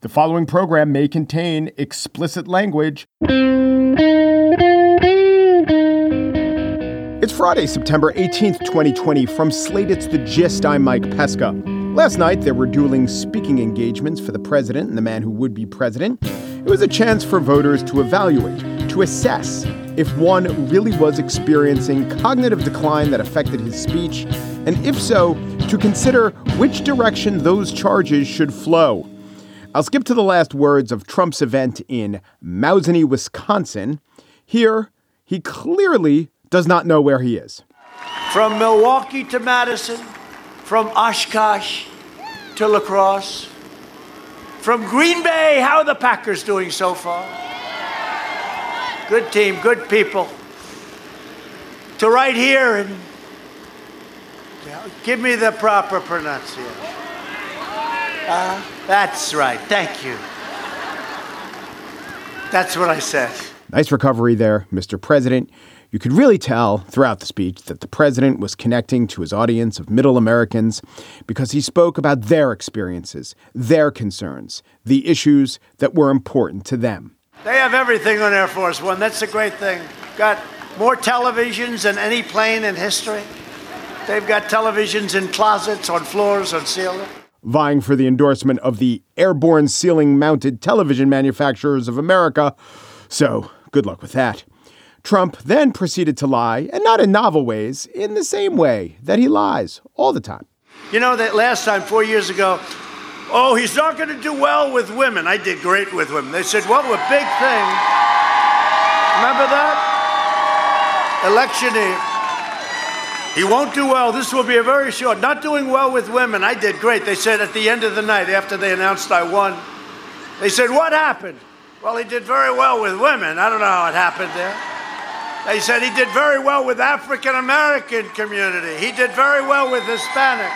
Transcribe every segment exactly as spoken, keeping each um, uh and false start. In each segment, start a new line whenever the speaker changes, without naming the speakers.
The following program may contain explicit language. It's Friday, September eighteenth, twenty twenty. From Slate, it's The Gist. I'm Mike Pesca. Last night, there were dueling speaking engagements for the president and the man who would be president. It was a chance for voters to evaluate, to assess if one really was experiencing cognitive decline that affected his speech, and if so, to consider which direction those charges should flow. I'll skip to the last words of Trump's event in Mousonee, Wisconsin. Here, he clearly does not know where he is.
From Milwaukee to Madison, from Oshkosh to La Crosse, from Green Bay, how are the Packers doing so far? Good team, good people. To right here, and give me the proper pronunciation. Uh, that's right. Thank you. That's what I said.
Nice recovery there, Mister President. You could really tell throughout the speech that the president was connecting to his audience of middle Americans because he spoke about their experiences, their concerns, the issues that were important to them.
They have everything on Air Force One. That's a great thing. Got more televisions than any plane in history. They've got televisions in closets, on floors, on ceilings.
Vying for the endorsement of the Airborne Ceiling-Mounted Television Manufacturers of America. So, good luck with that. Trump then proceeded to lie, and not in novel ways, in the same way that he lies all the time.
You know, that last time, four years ago, oh, he's not going to do well with women. I did great with women. They said, what a big thing. Remember that? Electioneer. He won't do well. This will be a very short. Not doing well with women. I did great. They said at the end of the night, after they announced I won, they said, what happened? Well, he did very well with women. I don't know how it happened there. They said he did very well with African-American community. He did very well with Hispanics.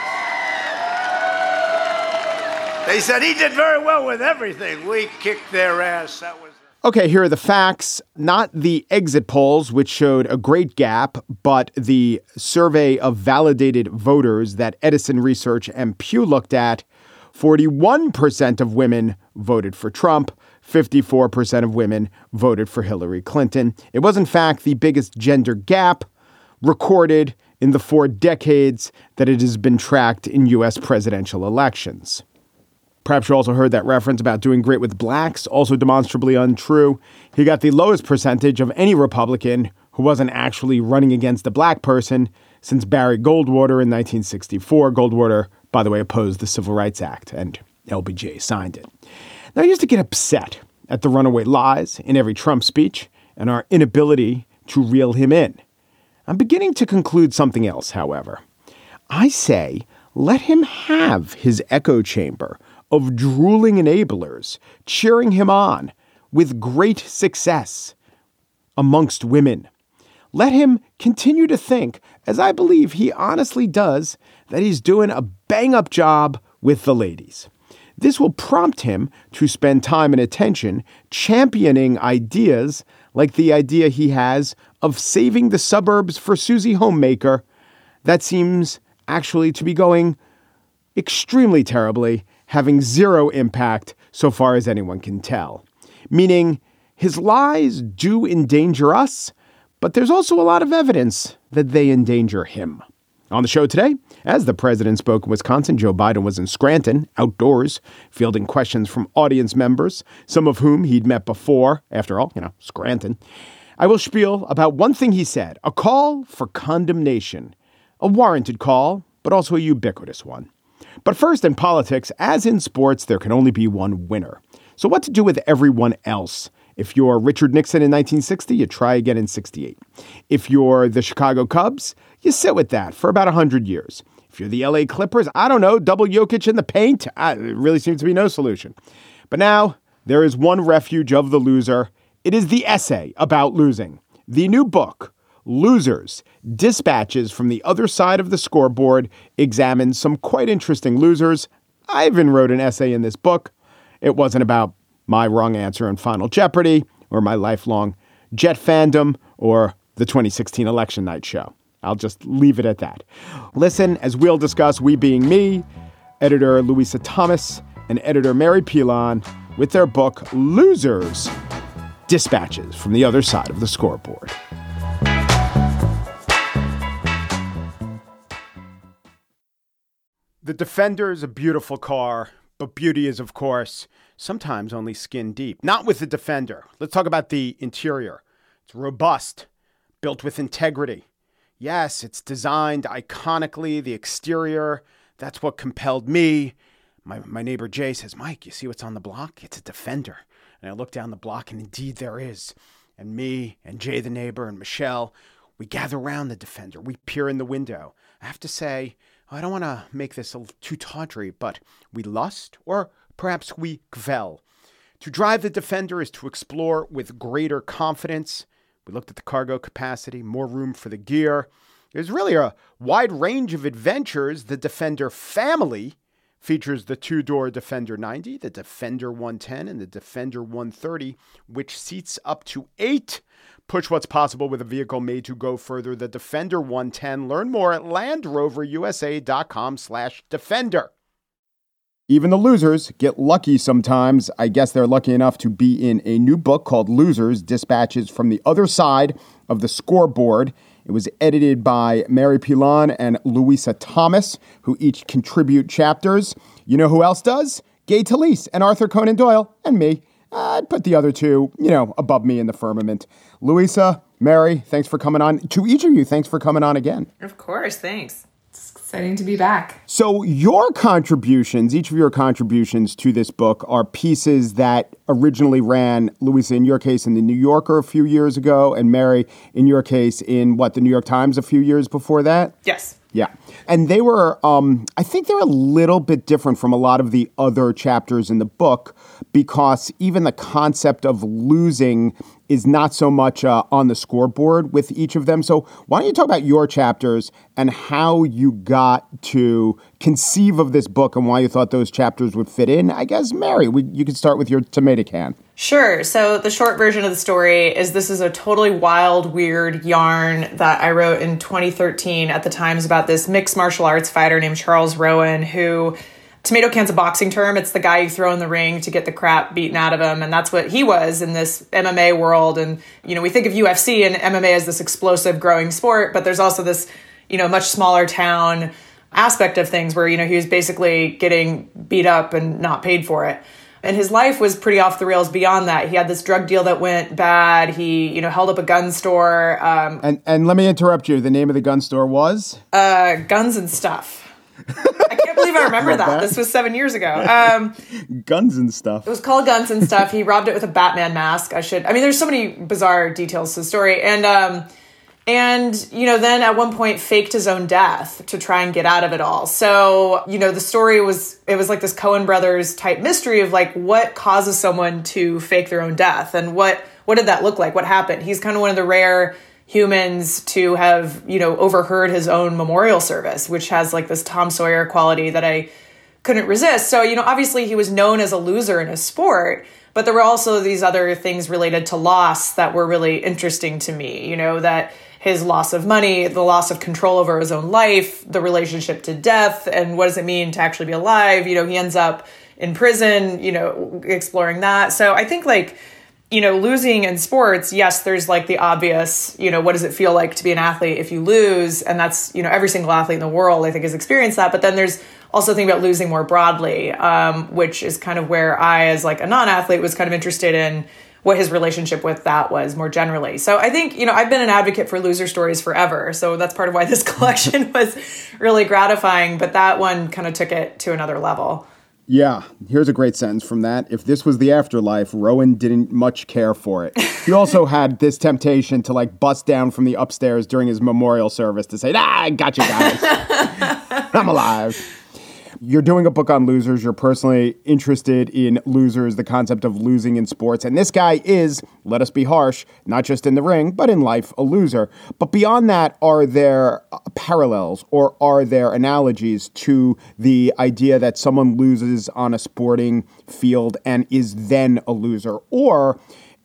They said he did very well with everything. We kicked their ass. That was it.
Okay, here are the facts, not the exit polls, which showed a great gap, but the survey of validated voters that Edison Research and Pew looked at. forty-one percent of women voted for Trump. fifty-four percent of women voted for Hillary Clinton. It was, in fact, the biggest gender gap recorded in the four decades that it has been tracked in U S presidential elections. Perhaps you also heard that reference about doing great with blacks, also demonstrably untrue. He got the lowest percentage of any Republican who wasn't actually running against a black person since Barry Goldwater in nineteen sixty-four. Goldwater, by the way, opposed the Civil Rights Act, and L B J signed it. Now, I used to get upset at the runaway lies in every Trump speech and our inability to reel him in. I'm beginning to conclude something else, however. I say, let him have his echo chamber of drooling enablers cheering him on with great success amongst women. Let him continue to think, as I believe he honestly does, that he's doing a bang-up job with the ladies. This will prompt him to spend time and attention championing ideas like the idea he has of saving the suburbs for Susie Homemaker. That seems actually to be going extremely terribly, having zero impact so far as anyone can tell. Meaning his lies do endanger us, but there's also a lot of evidence that they endanger him. On the show today, as the president spoke in Wisconsin, Joe Biden was in Scranton, outdoors, fielding questions from audience members, some of whom he'd met before. After all, you know, Scranton. I will spiel about one thing he said, a call for condemnation, a warranted call, but also a ubiquitous one. But first, in politics, as in sports, there can only be one winner. So what to do with everyone else? If you're Richard Nixon in nineteen sixty, you try again in sixty-eight. If you're the Chicago Cubs, you sit with that for about one hundred years. If you're the L A Clippers, I don't know, double Jokic in the paint. Uh, it really seems to be no solution. But now there is one refuge of the loser. It is the essay about losing. The new book, Losers, Dispatches from the Other Side of the Scoreboard, examines some quite interesting losers. I even wrote an essay in this book. It wasn't about my wrong answer on Final Jeopardy or my lifelong Jet fandom or the twenty sixteen election night show. I'll just leave it at that. Listen, as we'll discuss, we being me, editor Louisa Thomas, and editor Mary Pilon with their book, Losers, Dispatches from the Other Side of the Scoreboard. The Defender is a beautiful car, but beauty is, of course, sometimes only skin deep. Not with the Defender. Let's talk about the interior. It's robust, built with integrity. Yes, it's designed iconically. The exterior, that's what compelled me. My my neighbor Jay says, Mike, you see what's on the block? It's a Defender. And I look down the block, and indeed there is. And me and Jay the neighbor and Michelle, we gather around the Defender. We peer in the window. I have to say, I don't want to make this a too tawdry, but we lust, or perhaps we gvel. To drive the Defender is to explore with greater confidence. We looked at the cargo capacity, more room for the gear. There's really a wide range of adventures. The Defender family features the two-door Defender ninety, the Defender one ten, and the Defender one thirty, which seats up to eight. Push what's possible with a vehicle made to go further. The Defender one ten. Learn more at LandRoverUSA.com slash Defender. Even the losers get lucky sometimes. I guess they're lucky enough to be in a new book called Losers, Dispatches from the Other Side of the Scoreboard. It was edited by Mary Pilon and Louisa Thomas, who each contribute chapters. You know who else does? Gay Talese and Arthur Conan Doyle and me. I'd put the other two, you know, above me in the firmament. Louisa, Mary, thanks for coming on. To each of you, thanks for coming on again.
Of course, thanks.
It's exciting to be back.
So your contributions, each of your contributions to this book are pieces that originally ran, Louisa, in your case, in the New Yorker a few years ago, and Mary, in your case, in what, the New York Times a few years before that?
Yes.
Yeah. And they were, um, I think they're a little bit different from a lot of the other chapters in the book because even the concept of losing is not so much uh, on the scoreboard with each of them. So why don't you talk about your chapters and how you got to conceive of this book and why you thought those chapters would fit in? I guess, Mary, we, you could start with your tomato can.
Sure. So the short version of the story is this is a totally wild, weird yarn that I wrote in twenty thirteen at the Times about this mixed martial arts fighter named Charles Rowan, who, tomato can's a boxing term. It's the guy you throw in the ring to get the crap beaten out of him. And that's what he was in this M M A world. And, you know, we think of U F C and M M A as this explosive growing sport, but there's also this, you know, much smaller town aspect of things where, you know, he was basically getting beat up and not paid for it. And his life was pretty off the rails beyond that. He had this drug deal that went bad. He, you know, held up a gun store. Um,
and and let me interrupt you. The name of the gun store was?
Uh, Guns and Stuff. I can't believe I remember that. that. This was seven years ago. Um,
Guns and Stuff.
It was called Guns and Stuff. He robbed it with a Batman mask. I should. I mean, there's so many bizarre details to the story. And, um, and you know, then at one point faked his own death to try and get out of it all. So, you know, the story was, it was like this Coen Brothers type mystery of like, what causes someone to fake their own death? And what, what did that look like? What happened? He's kind of one of the rare humans to have, you know, overheard his own memorial service, which has like this Tom Sawyer quality that I couldn't resist. So, you know, obviously he was known as a loser in his sport, but there were also these other things related to loss that were really interesting to me, you know, that his loss of money, the loss of control over his own life, the relationship to death, and what does it mean to actually be alive? You know, he ends up in prison, you know, exploring that. So I think like, you know, losing in sports, yes, there's like the obvious, you know, what does it feel like to be an athlete if you lose? And that's, you know, every single athlete in the world, I think, has experienced that. But then there's also thinking about losing more broadly, um, which is kind of where I, as like a non-athlete, was kind of interested in what his relationship with that was more generally. So I think, you know, I've been an advocate for loser stories forever. So that's part of why this collection was really gratifying. But that one kind of took it to another level.
Yeah, here's a great sentence from that. If this was the afterlife, Rowan didn't much care for it. He also had this temptation to like bust down from the upstairs during his memorial service to say, ah, I got you guys. I'm alive. You're doing a book on losers. You're personally interested in losers, the concept of losing in sports. And this guy is, let us be harsh, not just in the ring, but in life, a loser. But beyond that, are there parallels or are there analogies to the idea that someone loses on a sporting field and is then a loser? Or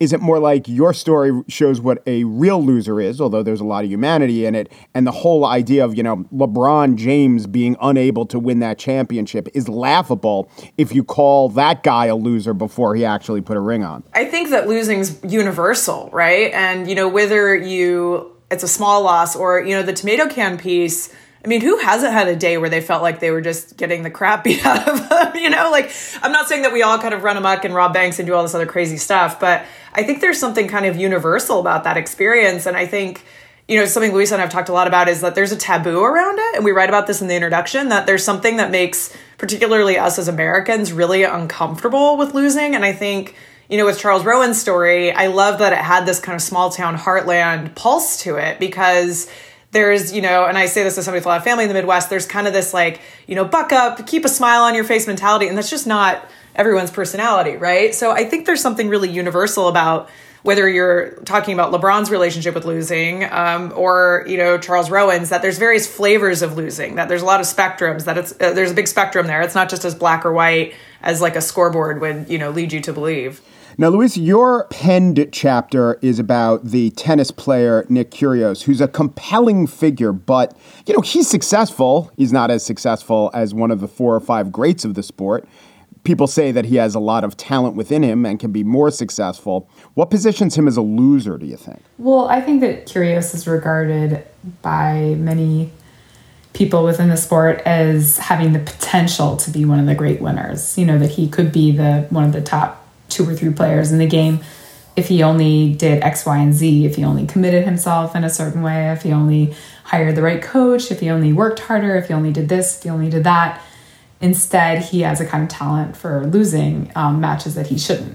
Is it more like your story shows what a real loser is, although there's a lot of humanity in it, and the whole idea of, you know, LeBron James being unable to win that championship is laughable if you call that guy a loser before he actually put a ring on?
I think that losing's universal, right? And, you know, whether you, it's a small loss or, you know, the tomato can piece, I mean, who hasn't had a day where they felt like they were just getting the crap beat out of them? You know, like, I'm not saying that we all kind of run amok and rob banks and do all this other crazy stuff, but I think there's something kind of universal about that experience. And I think, you know, something Luisa and I have talked a lot about is that there's a taboo around it. And we write about this in the introduction, that there's something that makes particularly us as Americans really uncomfortable with losing. And I think, you know, with Charles Rowan's story, I love that it had this kind of small town heartland pulse to it, because there's, you know, and I say this to somebody with a lot of family in the Midwest, there's kind of this like, you know, buck up, keep a smile on your face mentality. And that's just not everyone's personality, right? So I think there's something really universal about whether you're talking about LeBron's relationship with losing um, or, you know, Charles Rowan's, that there's various flavors of losing, that there's a lot of spectrums, that it's uh, there's a big spectrum there. It's not just as black or white as like a scoreboard would, you know, lead you to believe.
Now, Luis, your penned chapter is about the tennis player Nick Kyrgios, who's a compelling figure, but, you know, he's successful. He's not as successful as one of the four or five greats of the sport. People say that he has a lot of talent within him and can be more successful. What positions him as a loser, do you think?
Well, I think that Kyrgios is regarded by many people within the sport as having the potential to be one of the great winners. You know, that he could be the one of the top two or three players in the game if he only did X, Y, and Z, if he only committed himself in a certain way, if he only hired the right coach, if he only worked harder, if he only did this, if he only did that. Instead, he has a kind of talent for losing um, matches that he shouldn't.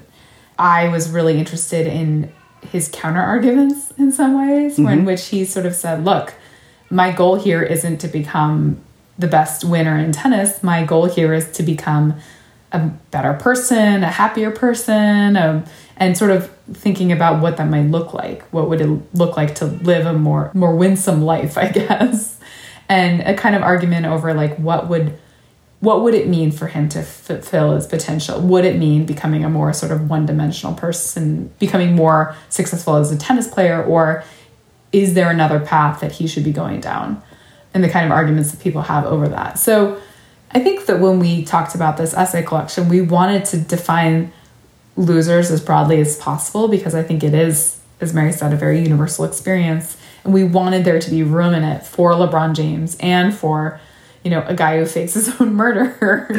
I was really interested in his counter arguments in some ways, mm-hmm. in which he sort of said, look, my goal here isn't to become the best winner in tennis. My goal here is to become a better person, a happier person, um, and sort of thinking about what that might look like. What would it look like to live a more more winsome life, I guess? And a kind of argument over like what would what would it mean for him to fulfill his potential? Would it mean becoming a more sort of one-dimensional person, becoming more successful as a tennis player, or is there another path that he should be going down? And the kind of arguments that people have over that. So I think that when we talked about this essay collection, we wanted to define losers as broadly as possible, because I think it is, as Mary said, a very universal experience. And we wanted there to be room in it for LeBron James and for, you know, a guy who fakes his own murder.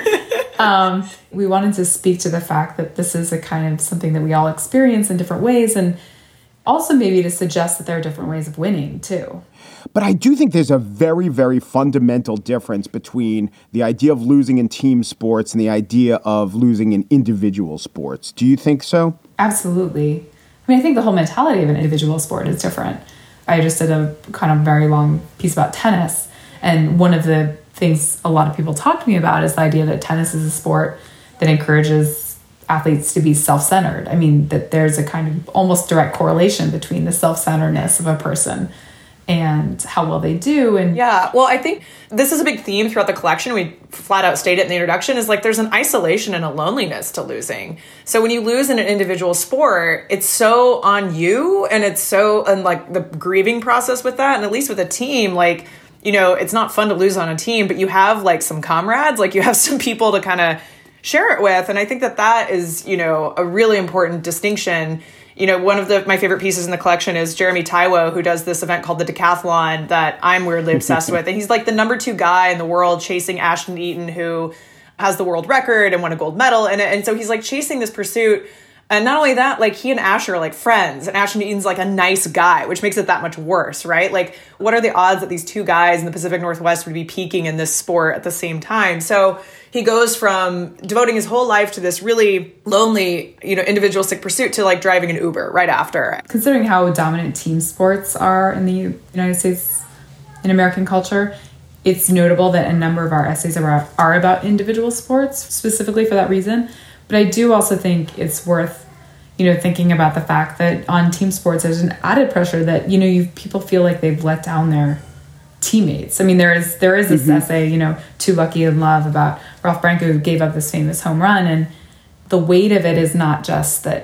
um, we wanted to speak to the fact that this is a kind of something that we all experience in different ways, and also maybe to suggest that there are different ways of winning too.
But I do think there's a very, very fundamental difference between the idea of losing in team sports and the idea of losing in individual sports. Do you think so?
Absolutely. I mean, I think the whole mentality of an individual sport is different. I just did a kind of very long piece about tennis. And one of the things a lot of people talk to me about is the idea that tennis is a sport that encourages athletes to be self-centered. I mean, that there's a kind of almost direct correlation between the self-centeredness of a person and how well they do. And
yeah, well, I think this is a big theme throughout the collection. We flat out state it in the introduction, is like there's an isolation and a loneliness to losing. So when you lose in an individual sport, it's so on you, and it's so, and like the grieving process with that. And at least with a team, like, you know, it's not fun to lose on a team, but you have like some comrades, like you have some people to kind of share it with. And I think that that is, you know, a really important distinction. You know, one of the my favorite pieces in the collection is Jeremy Taiwo, who does this event called the Decathlon that I'm weirdly obsessed with. And he's like the number two guy in the world chasing Ashton Eaton, who has the world record and won a gold medal. And, and so he's like chasing this pursuit. And not only that, like he and Ash are like friends, and Ashton Eaton's like a nice guy, which makes it that much worse, right? Like, what are the odds that these two guys in the Pacific Northwest would be peaking in this sport at the same time? So he goes from devoting his whole life to this really lonely, you know, individualistic pursuit to like driving an Uber right after.
Considering how dominant team sports are in the United States, in American culture, it's notable that a number of our essays are, are about individual sports, specifically for that reason. But I do also think it's worth, you know, thinking about the fact that on team sports, there's an added pressure that, you know, you people feel like they've let down their teammates. I mean, there is there is this mm-hmm. essay, you know, Too Lucky in Love, about Ralph Branco, who gave up this famous home run. And the weight of it is not just that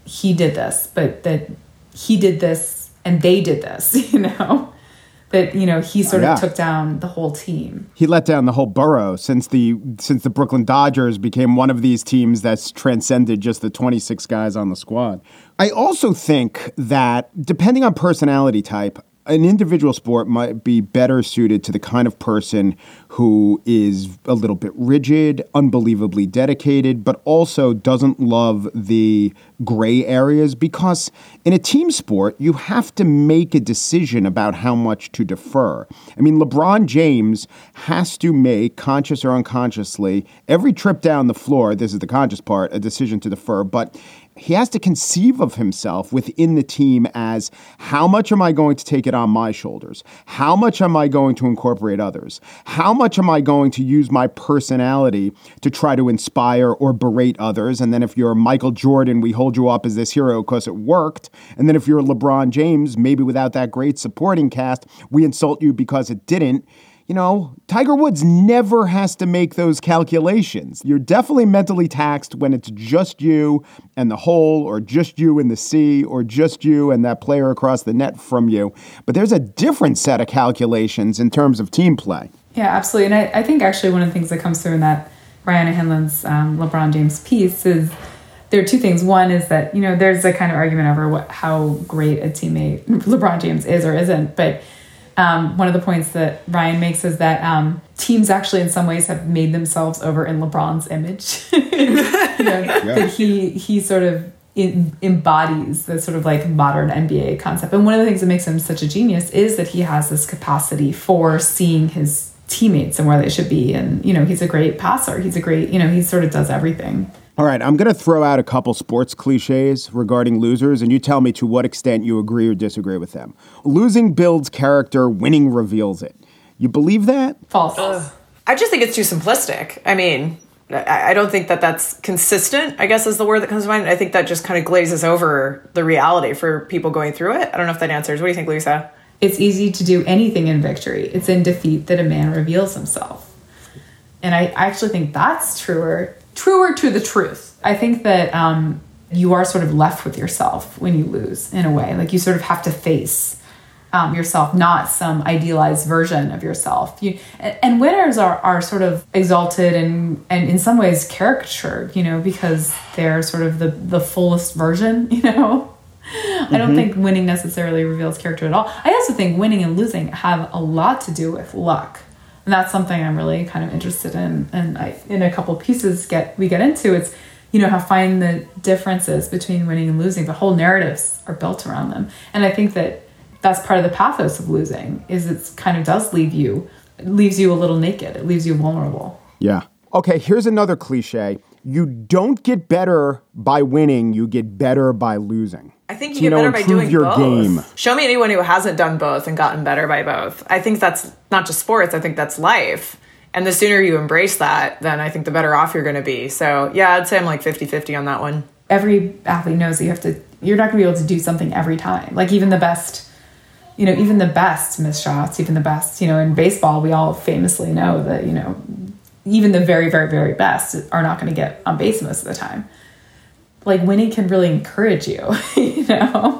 he did this, but that he did this and they did this, you know? That, you know, he sort
yeah.
of took down the whole team.
He let down the whole borough since the since the Brooklyn Dodgers became one of these teams that's transcended just the twenty-six guys on the squad. I also think that depending on personality type, an individual sport might be better suited to the kind of person who is a little bit rigid, unbelievably dedicated, but also doesn't love the gray areas, because in a team sport, you have to make a decision about how much to defer. I mean, LeBron James has to make, conscious or unconsciously, every trip down the floor, this is the conscious part, a decision to defer, but he has to conceive of himself within the team as, how much am I going to take it on my shoulders? How much am I going to incorporate others? How much am I going to use my personality to try to inspire or berate others? And then if you're Michael Jordan, we hold you up as this hero because it worked. And then if you're LeBron James, maybe without that great supporting cast, we insult you because it didn't. You know, Tiger Woods never has to make those calculations. You're definitely mentally taxed when it's just you and the hole, or just you and the sea, or just you and that player across the net from you. But there's a different set of calculations in terms of team play.
Yeah, absolutely. And I, I think actually one of the things that comes through in that Brianna Hinland's um, LeBron James piece is there are two things. One is that, you know, there's a kind of argument over what, how great a teammate LeBron James is or isn't. But Um, one of the points that Ryan makes is that um, teams actually in some ways have made themselves over in LeBron's image. you know, yeah. That he he sort of in, embodies the sort of like modern N B A concept. And one of the things that makes him such a genius is that he has this capacity for seeing his teammates and where they should be. And, you know, he's a great passer. He's a great, you know, he sort of does everything.
All right, I'm going to throw out a couple sports cliches regarding losers, and you tell me to what extent you agree or disagree with them. Losing builds character, winning reveals it. You believe that?
False.
Uh, I just think it's too simplistic. I mean, I, I don't think that that's consistent, I guess is the word that comes to mind. I think that just kind of glazes over the reality for people going through it. I don't know if that answers. What do you think, Lisa?
It's easy to do anything in victory. It's in defeat that a man reveals himself. And I, I actually think that's truer. Truer to the truth. I think that um, you are sort of left with yourself when you lose, in a way. Like you sort of have to face um, yourself, not some idealized version of yourself. You, and, and winners are, are sort of exalted and, and in some ways caricatured, you know, because they're sort of the, the fullest version, you know. Mm-hmm. I don't think winning necessarily reveals character at all. I also think winning and losing have a lot to do with luck. And that's something I'm really kind of interested in. And I, in a couple pieces get we get into, it's, you know, how find the differences between winning and losing. The whole narratives are built around them. And I think that that's part of the pathos of losing, is it kind of does leave you, it leaves you a little naked. It leaves you vulnerable.
Yeah. Okay, here's another cliche. You don't get better by winning, you get better by losing.
I think you,
you
get
know,
better by doing
your
both.
Game.
Show me anyone who hasn't done both and gotten better by both. I think that's not just sports. I think that's life. And the sooner you embrace that, then I think the better off you're going to be. So, yeah, I'd say I'm like fifty-fifty on that one.
Every athlete knows that you have to, you're not going to be able to do something every time. Like even the best, you know, even the best miss shots, even the best, you know, in baseball, we all famously know that, you know, even the very, very, very best are not going to get on base most of the time. Like winning can really encourage you, you know?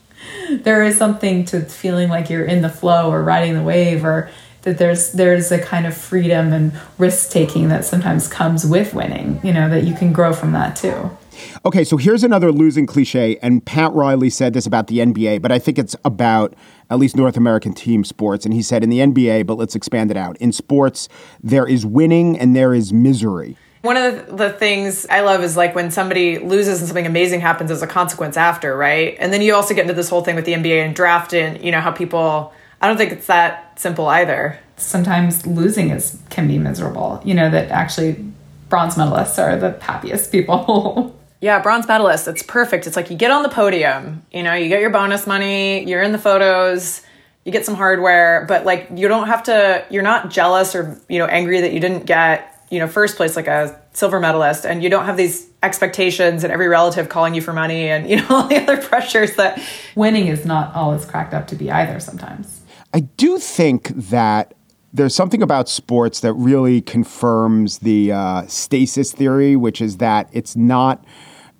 There is something to feeling like you're in the flow or riding the wave, or that there's there's a kind of freedom and risk-taking that sometimes comes with winning, you know, that you can grow from that too.
Okay, so here's another losing cliche, and Pat Riley said this about the N B A, but I think it's about at least North American team sports. And he said in the N B A, but let's expand it out. In sports, there is winning and there is misery.
One of the, the things I love is like when somebody loses and something amazing happens as a consequence after, right? And then you also get into this whole thing with the N B A and draft and, you know, how people, I don't think it's that simple either.
Sometimes losing is can be miserable, you know, that actually bronze medalists are the happiest people.
Yeah, bronze medalists, it's perfect. It's like you get on the podium, you know, you get your bonus money, you're in the photos, you get some hardware, but like you don't have to, you're not jealous or, you know, angry that you didn't get, you know, first place like a silver medalist, and you don't have these expectations and every relative calling you for money and, you know, all the other pressures that...
Winning is not all it's cracked up to be either sometimes.
I do think that there's something about sports that really confirms the uh, stasis theory, which is that it's not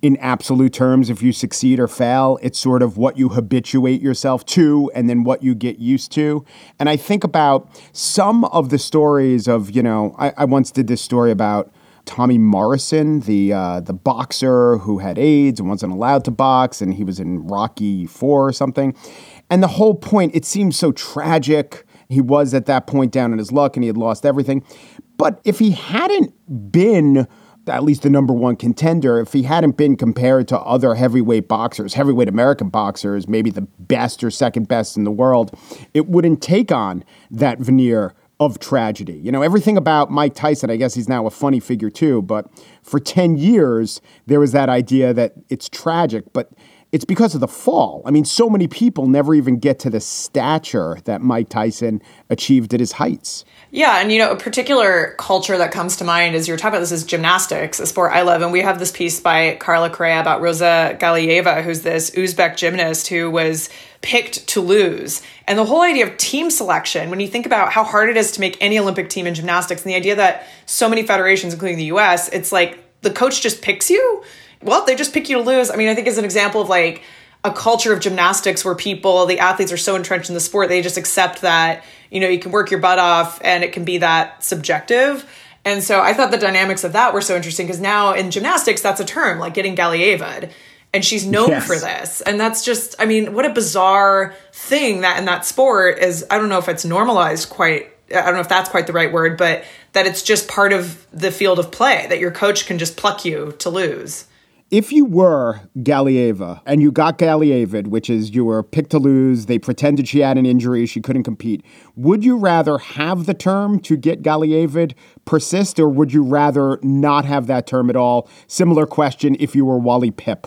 in absolute terms if you succeed or fail. It's sort of what you habituate yourself to and then what you get used to. And I think about some of the stories of, you know, I, I once did this story about Tommy Morrison, the uh, the boxer who had AIDS and wasn't allowed to box, and he was in Rocky four or something. And the whole point, it seems so tragic. He was at that point down in his luck and he had lost everything. But if he hadn't been at least the number one contender, if he hadn't been compared to other heavyweight boxers, heavyweight American boxers, maybe the best or second best in the world, it wouldn't take on that veneer of tragedy. You know, everything about Mike Tyson, I guess he's now a funny figure too, but for ten years, there was that idea that it's tragic, but it's because of the fall. I mean, so many people never even get to the stature that Mike Tyson achieved at his heights.
Yeah, and you know, a particular culture that comes to mind as you're talking about this is gymnastics, a sport I love. And we have this piece by Carla Correa about Rosa Galieva, who's this Uzbek gymnast who was picked to lose. And the whole idea of team selection, when you think about how hard it is to make any Olympic team in gymnastics, and the idea that so many federations, including the U S, it's like the coach just picks you. Well, they just pick you to lose. I mean, I think is an example of like a culture of gymnastics where people, the athletes are so entrenched in the sport, they just accept that, you know, you can work your butt off and it can be that subjective. And so I thought the dynamics of that were so interesting because now in gymnastics, that's a term, like getting Galieva. And she's known yes. for this. And that's just, I mean, what a bizarre thing that in that sport is, I don't know if it's normalized quite, I don't know if that's quite the right word, but that it's just part of the field of play, that your coach can just pluck you to lose.
If you were Galieva and you got Galieva, which is you were picked to lose, they pretended she had an injury, she couldn't compete, would you rather have the term to get Galieva persist, or would you rather not have that term at all? Similar question if you were Wally Pipp.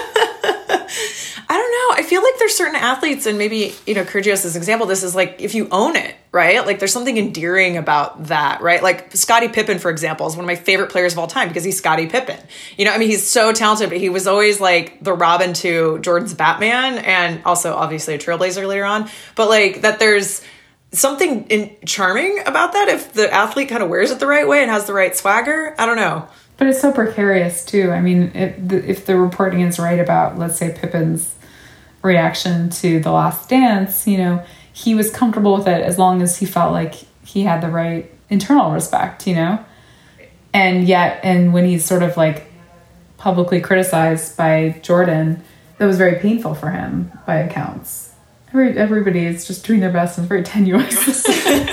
I don't know. I feel like there's certain athletes, and maybe, you know, Kyrgios' example, this is like, if you own it, right? Like there's something endearing about that, right? Like Scottie Pippen, for example, is one of my favorite players of all time because he's Scottie Pippen. You know, I mean, he's so talented, but he was always like the Robin to Jordan's Batman, and also obviously a trailblazer later on. But like that there's something in charming about that if the athlete kind of wears it the right way and has the right swagger. I don't know.
But it's so precarious too. I mean, if the, if the reporting is right about, let's say, Pippen's reaction to The Last Dance, you know, he was comfortable with it as long as he felt like he had the right internal respect, you know? And yet, and when he's sort of like publicly criticized by Jordan, that was very painful for him by accounts. Every, everybody is just doing their best and it's very tenuous.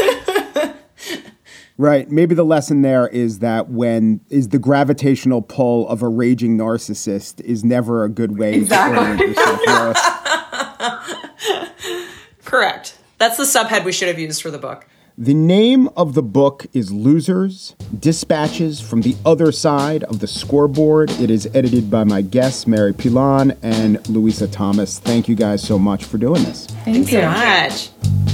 Right. Maybe the lesson there is that when is the gravitational pull of a raging narcissist is never a good way
exactly.
to orient yourself.
Correct. That's the subhead we should have used for the book.
The name of the book is Losers, Dispatches from the Other Side of the Scoreboard. It is edited by my guests, Mary Pilon and Louisa Thomas. Thank you guys so much for doing this.
Thank you so much.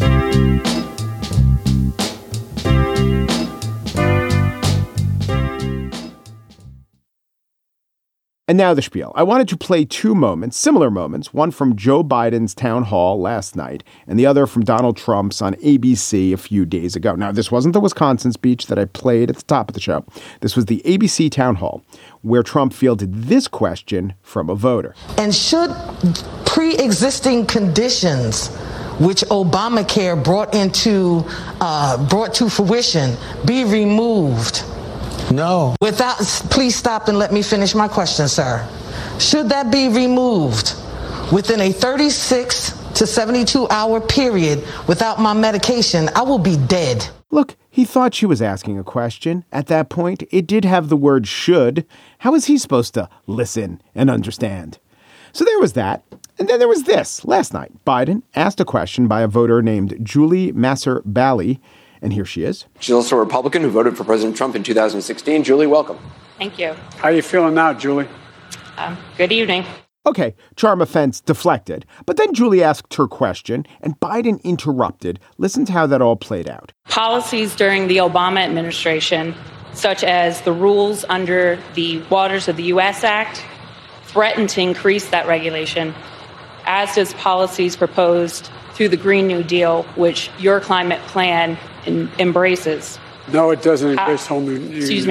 And now the spiel. I wanted to play two moments, similar moments, one from Joe Biden's town hall last night and the other from Donald Trump's on A B C a few days ago. Now, this wasn't the Wisconsin speech that I played at the top of the show. This was the A B C town hall where Trump fielded this question from a voter.
And should pre-existing conditions which Obamacare brought into uh, brought to fruition be removed?
No.
Without, please stop and let me finish my question, sir. Should that be removed within a thirty-six to seventy-two hour period without my medication? I will be dead.
Look, he thought she was asking a question. At that point, it did have the word should. How is he supposed to listen and understand? So there was that. And then there was this. Last night, Biden asked a question by a voter named Julie Masser-Bally. And here she is.
She's also a Republican who voted for President Trump in two thousand sixteen. Julie, welcome.
Thank you.
How are you feeling now, Julie?
Um, good evening.
Okay, charm offense deflected. But then Julie asked her question, and Biden interrupted. Listen to how that all played out.
Policies during the Obama administration, such as the rules under the Waters of the U S Act, threaten to increase that regulation, as does policies proposed through the Green New Deal, which your climate plan in, embraces.
No, it doesn't embrace
uh,
home.
Excuse me?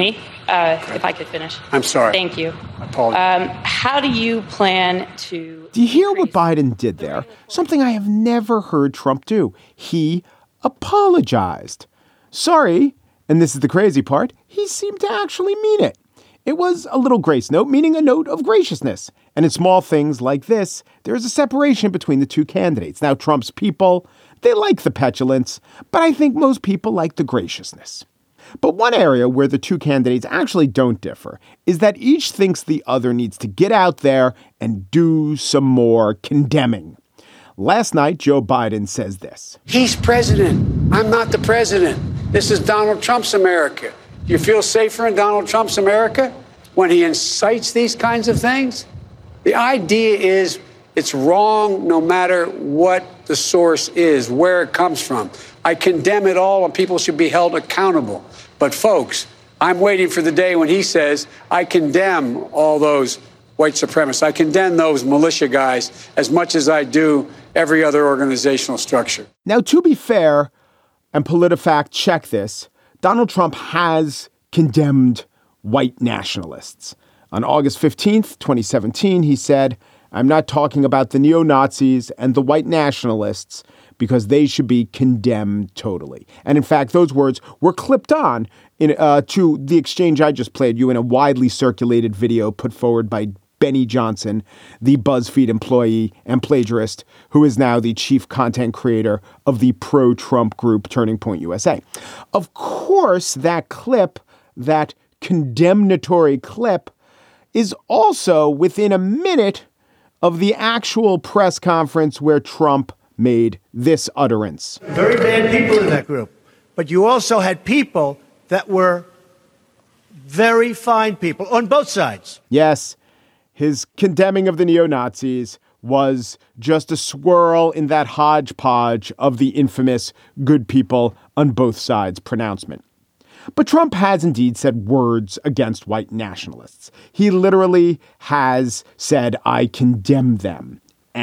Uh, if I could finish.
I'm sorry.
Thank you.
I apologize.
Um, how do you plan to...
Do you hear what Biden did there? Something I have never heard Trump do. He apologized. Sorry, and this is the crazy part, he seemed to actually mean it. It was a little grace note, meaning a note of graciousness. And in small things like this, there is a separation between the two candidates. Now, Trump's people, they like the petulance, but I think most people like the graciousness. But one area where the two candidates actually don't differ is that each thinks the other needs to get out there and do some more condemning. Last night, Joe Biden says this.
He's president. I'm not the president. This is Donald Trump's America. Do you feel safer in Donald Trump's America when he incites these kinds of things? The idea is it's wrong no matter what the source is, where it comes from. I condemn it all and people should be held accountable. But folks, I'm waiting for the day when he says, I condemn all those white supremacists. I condemn those militia guys as much as I do every other organizational structure.
Now, to be fair, and PolitiFact check this, Donald Trump has condemned white nationalists. On August fifteenth, twenty seventeen, he said, I'm not talking about the neo-Nazis and the white nationalists because they should be condemned totally. And in fact, those words were clipped on in, uh, to the exchange I just played you in a widely circulated video put forward by Benny Johnson, the BuzzFeed employee and plagiarist, who is now the chief content creator of the pro-Trump group Turning Point U S A. Of course, that clip, that condemnatory clip, is also within a minute of the actual press conference where Trump made this utterance.
Very bad people in that group. But you also had people that were very fine people on both sides.
Yes, his condemning of the neo-Nazis was just a swirl in that hodgepodge of the infamous good people on both sides pronouncement. But Trump has indeed said words against white nationalists. He literally has said, I condemn them.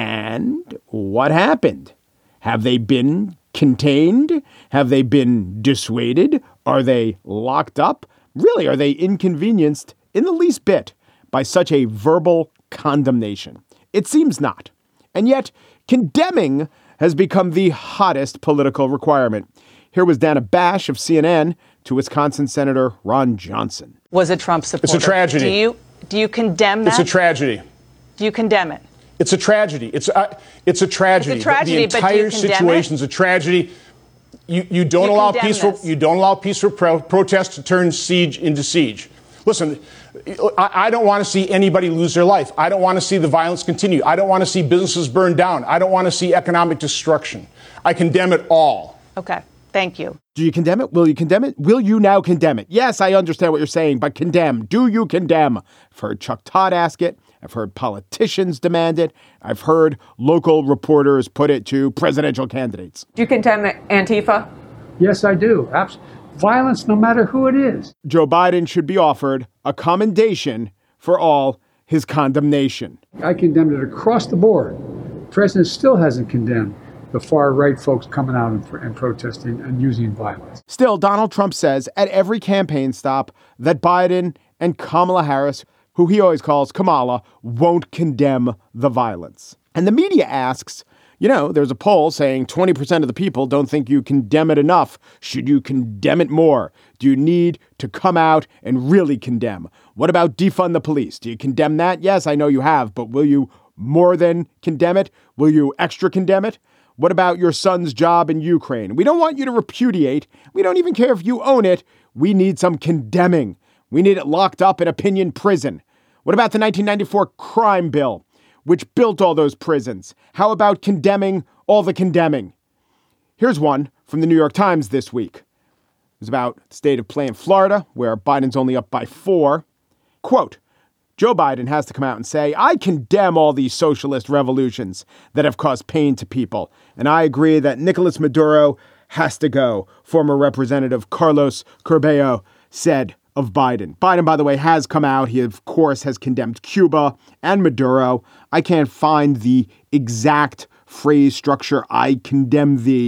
And what happened? Have they been contained? Have they been dissuaded? Are they locked up? Really, are they inconvenienced in the least bit by such a verbal condemnation? It seems not. And yet, condemning has become the hottest political requirement. Here was Dana Bash of C N N to Wisconsin Senator Ron Johnson.
Was a Trump supporter.
It's a tragedy.
Do you, do you condemn that?
It's a tragedy.
Do you condemn it?
It's a tragedy. It's a, it's a tragedy.
It's a tragedy,
the entire situation is a tragedy. You, you don't
you
allow peaceful
this.
you don't allow peaceful pro- protest to turn siege into siege. Listen, I, I don't want to see anybody lose their life. I don't want to see the violence continue. I don't want to see businesses burned down. I don't want to see economic destruction. I condemn it all.
Okay. Thank you.
Do you condemn it? Will you condemn it? Will you now condemn it? Yes, I understand what you're saying, but condemn. Do you condemn? I've heard Chuck Todd ask it. I've heard politicians demand it. I've heard local reporters put it to presidential candidates.
Do you condemn Antifa?
Yes, I do. Abs- Violence, no matter who it is.
Joe Biden should be offered a commendation for all his condemnation.
I condemned it across the board. The president still hasn't condemned the far-right folks coming out and, and protesting and using violence.
Still, Donald Trump says at every campaign stop that Biden and Kamala Harris, who he always calls Kamala, won't condemn the violence. And the media asks, you know, there's a poll saying twenty percent of the people don't think you condemn it enough. Should you condemn it more? Do you need to come out and really condemn? What about defund the police? Do you condemn that? Yes, I know you have, but will you more than condemn it? Will you extra condemn it? What about your son's job in Ukraine? We don't want you to repudiate. We don't even care if you own it. We need some condemning. We need it locked up in opinion prison. What about the nineteen ninety-four crime bill, which built all those prisons? How about condemning all the condemning? Here's one from the New York Times this week. It was about the state of play in Florida, where Biden's only up by four. Quote, Joe Biden has to come out and say, I condemn all these socialist revolutions that have caused pain to people. And I agree that Nicolas Maduro has to go, former Representative Carlos Curbelo said of Biden. Biden, by the way, has come out. He, of course, has condemned Cuba and Maduro. I can't find the exact phrase structure, I condemn thee,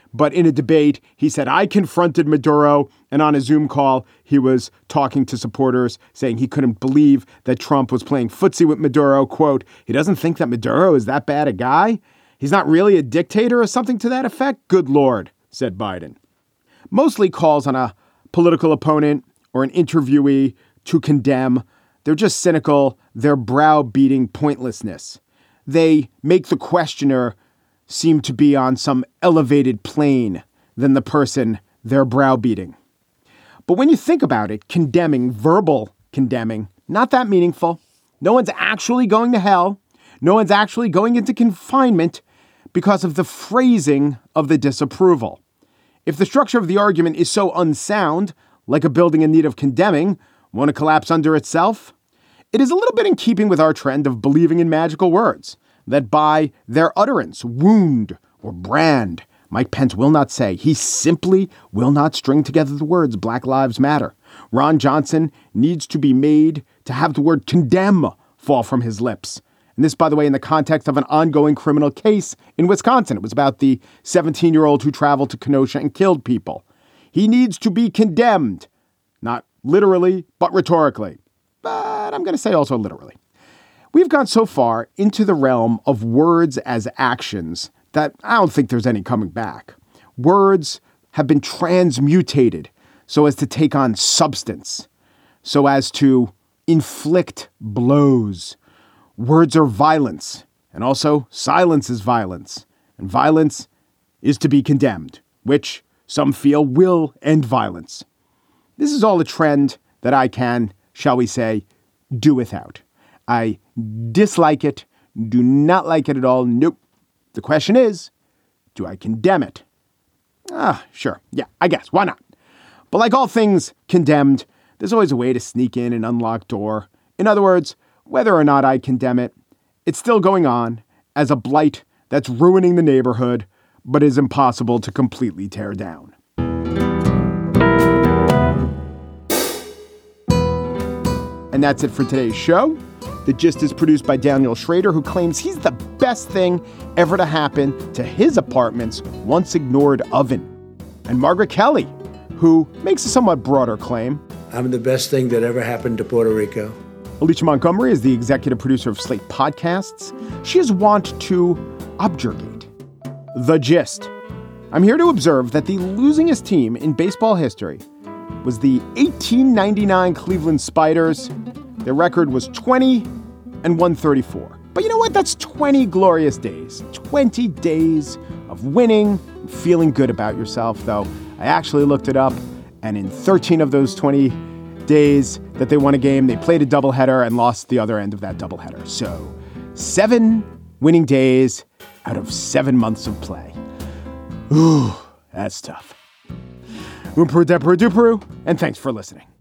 But in a debate, he said, I confronted Maduro. And on a Zoom call, he was talking to supporters, saying he couldn't believe that Trump was playing footsie with Maduro. Quote, he doesn't think that Maduro is that bad a guy. He's not really a dictator or something to that effect. Good Lord, said Biden. Mostly calls on a political opponent or an interviewee to condemn. They're just cynical. They're browbeating pointlessness. They make the questioner seem to be on some elevated plane than the person they're browbeating. But when you think about it, condemning, verbal condemning, not that meaningful. No one's actually going to hell. No one's actually going into confinement because of the phrasing of the disapproval. If the structure of the argument is so unsound, like a building in need of condemning, won't it collapse under itself? It is a little bit in keeping with our trend of believing in magical words, that by their utterance, wound or brand, Mike Pence will not say. He simply will not string together the words Black Lives Matter. Ron Johnson needs to be made to have the word condemn fall from his lips. And this, by the way, in the context of an ongoing criminal case in Wisconsin. It was about the seventeen-year-old who traveled to Kenosha and killed people. He needs to be condemned, not literally, but rhetorically. But I'm going to say also literally. We've gone so far into the realm of words as actions that I don't think there's any coming back. Words have been transmutated so as to take on substance, so as to inflict blows. Words are violence, and also silence is violence, and violence is to be condemned, which some feel will end violence. This is all a trend that I can, shall we say, do without. I dislike it, do not like it at all. Nope. The question is, do I condemn it? Ah, sure. Yeah, I guess. Why not? But like all things condemned, there's always a way to sneak in an unlocked door. In other words, whether or not I condemn it, it's still going on as a blight that's ruining the neighborhood, but is impossible to completely tear down. And that's it for today's show. The Gist is produced by Daniel Schrader, who claims he's the best thing ever to happen to his apartment's once ignored oven. And Margaret Kelly, who makes a somewhat broader claim.
I'm the best thing that ever happened to Puerto Rico.
Alicia Montgomery is the executive producer of Slate Podcasts. She is wont to objurgate. The Gist. I'm here to observe that the losingest team in baseball history was the eighteen ninety-nine Cleveland Spiders. Their record was twenty and one thirty-four. But you know what? That's twenty glorious days. twenty days of winning and feeling good about yourself, though. I actually looked it up, and in thirteen of those twenty days that they won a game, they played a doubleheader and lost the other end of that doubleheader. So seven winning days out of seven months of play. Ooh, that's tough. Oomperu, deperu, duperu, and thanks for listening.